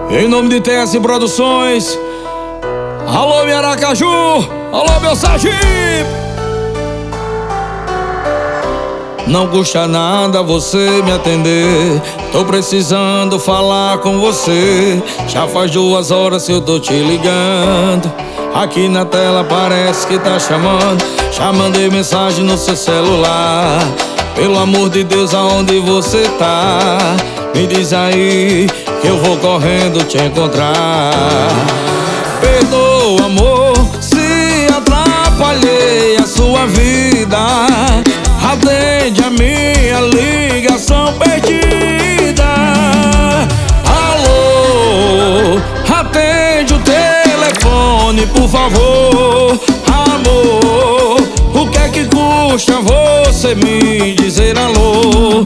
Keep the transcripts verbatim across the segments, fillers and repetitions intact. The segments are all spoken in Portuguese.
Em nome de T S Produções. Alô, meu Aracaju. Alô, meu Sergipe. Não custa nada você me atender. Tô precisando falar com você. Já faz duas horas que eu tô te ligando. Aqui na tela parece que tá chamando. Já mandei mensagem no seu celular. Pelo amor de Deus, aonde você tá? Me diz aí que eu vou correndo te encontrar. Perdoa, amor, se atrapalhei a sua vida. Atende a minha ligação perdida. Alô, atende o telefone, por favor. Amor, o que é que custa você me dizer alô?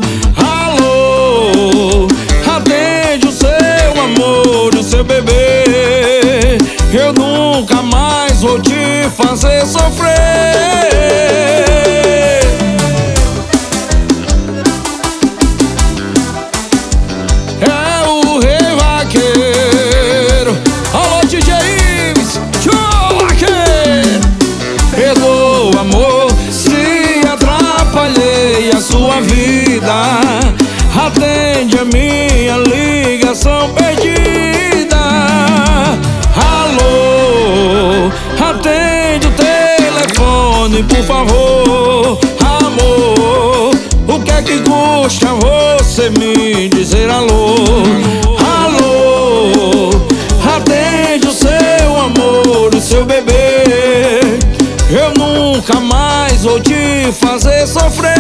Alô, atende o seu amor, o seu bebê. Eu nunca mais vou te fazer sofrer. É o Rei Vaqueiro. Alô, D J Ives, show vaqueiro. Perdoa, amor, se atrapalhei a sua vida. Atende a minha ligação perdida. Alô, atende o telefone, por favor. Amor, o que é que custa você me dizer alô? Alô, atende o seu amor, o seu bebê. Eu nunca mais vou te fazer sofrer.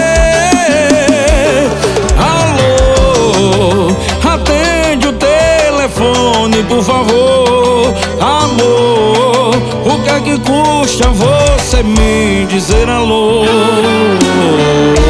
Alô, atende o telefone, por favor. Amor, o que é que custa você me dizer alô?